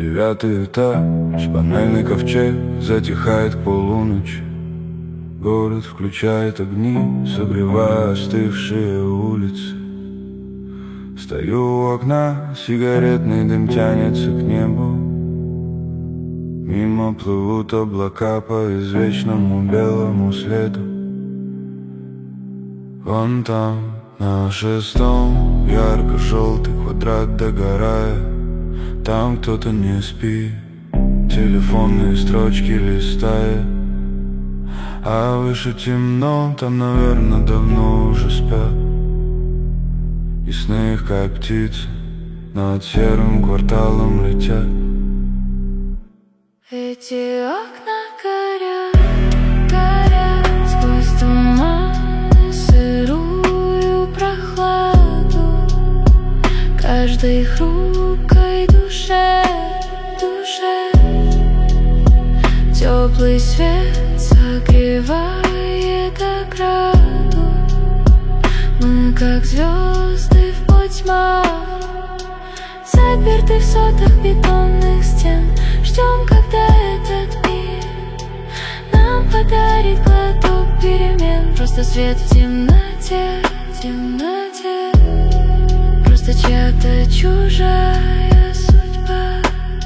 9-й этаж, панельный ковчег затихает к полуночи. Город включает огни, согревая остывшие улицы. Стою у окна, сигаретный дым тянется к небу. Мимо плывут облака по извечному белому следу. Вон там, на 6-м, ярко-желтый квадрат догорает. Там кто-то не спит, телефонные строчки листает. А выше темно, там, наверное, давно уже спят. И сны их, как птицы, над серым кварталом летят. Эти окна горят, горят сквозь туман и сырую прохладу. Каждой хрупкой душе, душе теплый свет согревает ограду. Мы как звезды в потьмах, заперты в сотах бетонных стен. Ждем, когда этот мир нам подарит глоток перемен. Просто свет в темноте, темноте. Просто чья-то чужая судьба.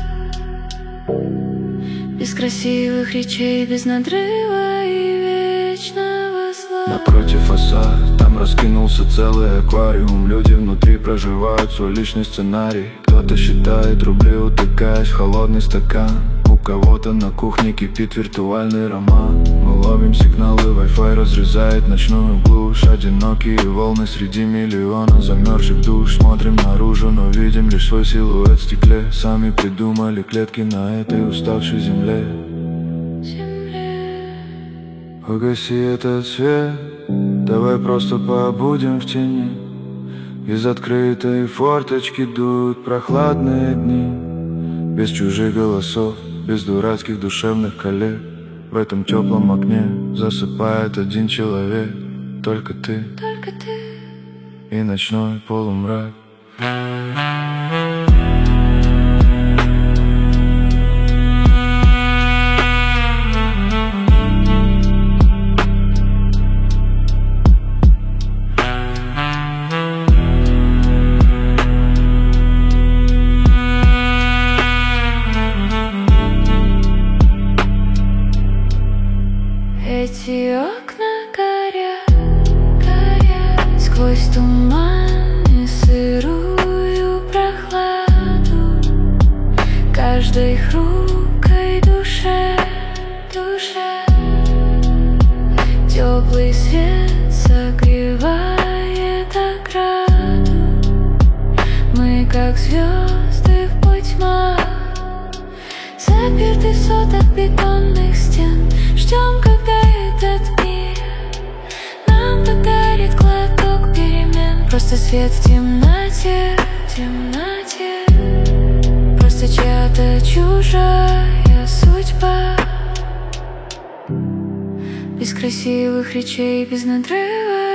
Без красивых речей, без надрыва и вечного зла. Напротив фасад, там раскинулся целый аквариум. Люди внутри проживают свой личный сценарий. Кто-то считает рубли, утыкаясь в холодный стакан. У кого-то на кухне кипит виртуальный роман. Мы ловим сигналы, Wi-Fi разрезает ночную глушь. Одинокие волны среди миллиона замерзших душ. Смотрим наружу, но видим лишь свой силуэт в стекле. Сами придумали клетки на этой уставшей земле. Погаси этот свет, давай просто побудем в тени. Из открытой форточки дуют прохладные дни. Без чужих голосов, без дурацких душевных коллег. В этом теплом окне засыпает один человек. Только ты, только ты и ночной полумрак. Эти окна горят, горят сквозь туман и сырую прохладу. Каждой хрупкой душе, душе теплый свет согревает ограду. Мы как звезды в потьмах, заперты в сотах бетонных стен. Ждем, когда этот мир нам подарит глоток перемен. Просто свет в темноте, темноте. Просто чья-то чужая судьба. Без красивых речей, без надрыва